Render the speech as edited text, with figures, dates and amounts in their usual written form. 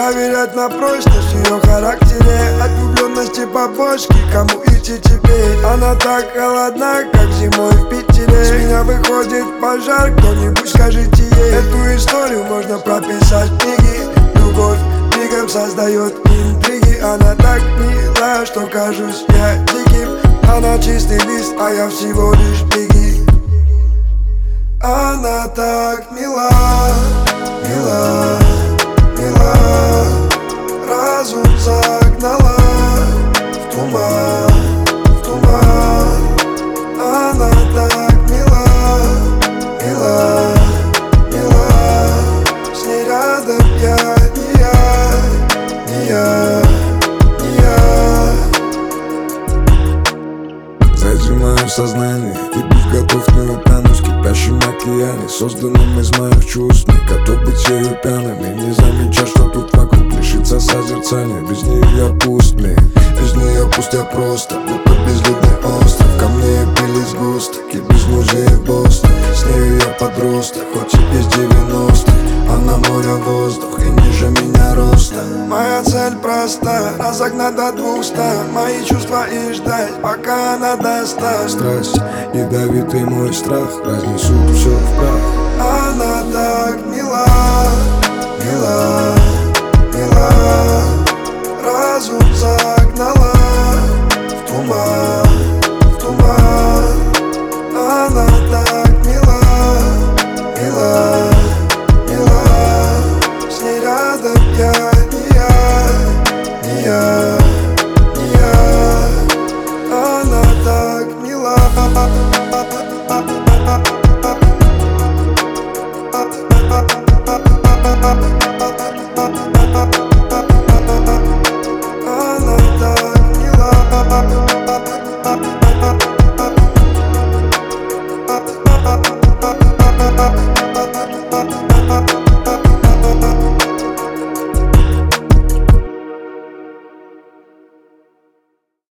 проверять на прочность в ее характере. От влюбленности по бочке, кому идти теперь? Она так холодна, как зимой в Питере. С меня выходит пожар, кто-нибудь скажите ей. Эту историю можно прописать в книге. Любовь мигом создает интриги. Она так мила, что кажусь я диким. Она чистый лист, а я всего лишь беги. Она так мила, мила, мила. Разум загнала в туман, в туман. Она так мила, мила, мила. С ней рядом я, не я, не я, не я. Зажимаю сознание, ведусь готов не утонуть в кипящем океане, созданном из моих чувств. Не готов быть ею пьяным и не замечать, что тут вокруг лишится созерцания. Без нее я пуст, без нее пусть я просто, будто безлюдный остров. Ко мне пили сгустки, без музея Бостон. С нею я подросток, хоть и из 90-х. Она море, воздух и ниже меня роста. Моя цель проста, разогнать до 200 мои чувства и ждать, пока она достать. Страсть, ядовитый мой страх разнесут все в прах. Она так мила, мила, мила. Разум загнала в туман, в туман. Она так мила, мила, мила. С ней рядом я, не я, не я, не я. Она так мила. Up, up, up, up, up, up, up, up, up, up, up, up.